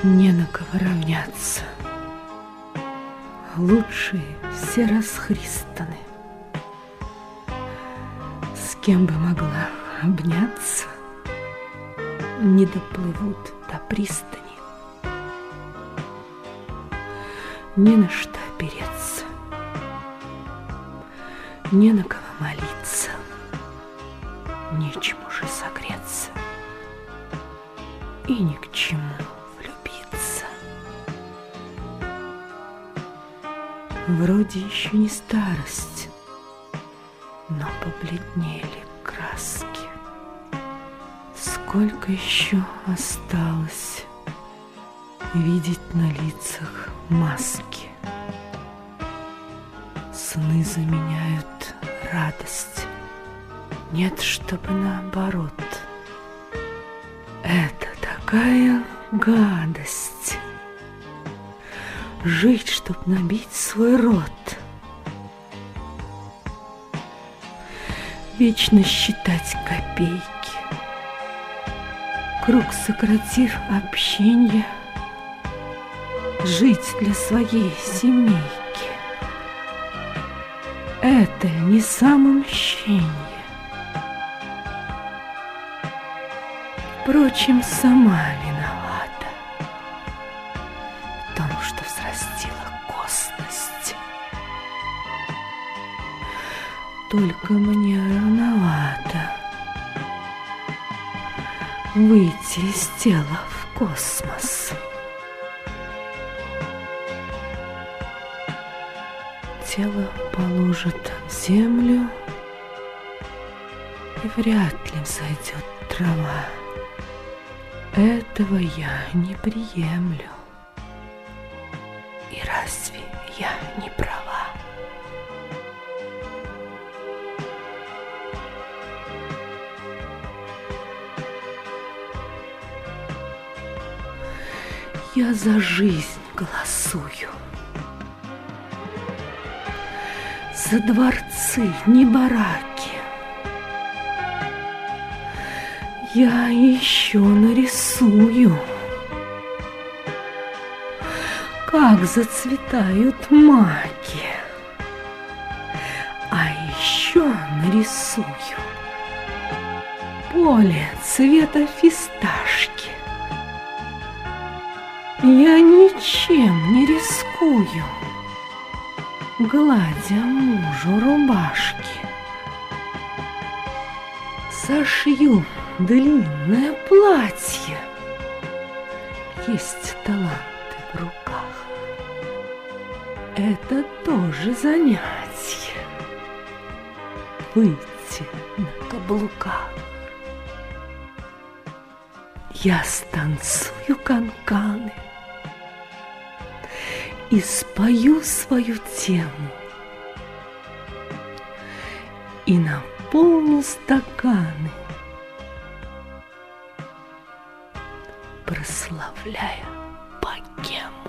Не на кого равняться. Лучшие все расхристаны. С кем бы могла обняться, не доплывут до пристани. Не на что опереться, не на кого молиться, нечему же согреться и ни к чему влюбиться. Вроде еще не старость, но побледнели краски. Сколько еще осталось видеть на лицах маски. Сны заменяют радость. Нет, чтобы наоборот. Это такая гадость. Жить, чтоб набить свой рот. Вечно считать копейки. Круг сократив общенье. Жить для своей семейки. Это не самомщение. Впрочем, сама виновата в том, что взрастила косность. Только мне рановато выйти из тела в космос. Тело положат в землю, и вряд ли взойдет трава. Этого я не приемлю. И разве я не права? Я за жизнь голосую. За дворцы, не бараки. Я еще нарисую, как зацветают маки. А еще нарисую поле цвета фисташки. Я ничем не рискую, гладя мужу рубашки. Сошью длинное платье. Есть таланты в руках. Это тоже занятие. Выйти на каблуках. Я станцую канканы и спою свою тему, и наполню стаканы, прославляя богему.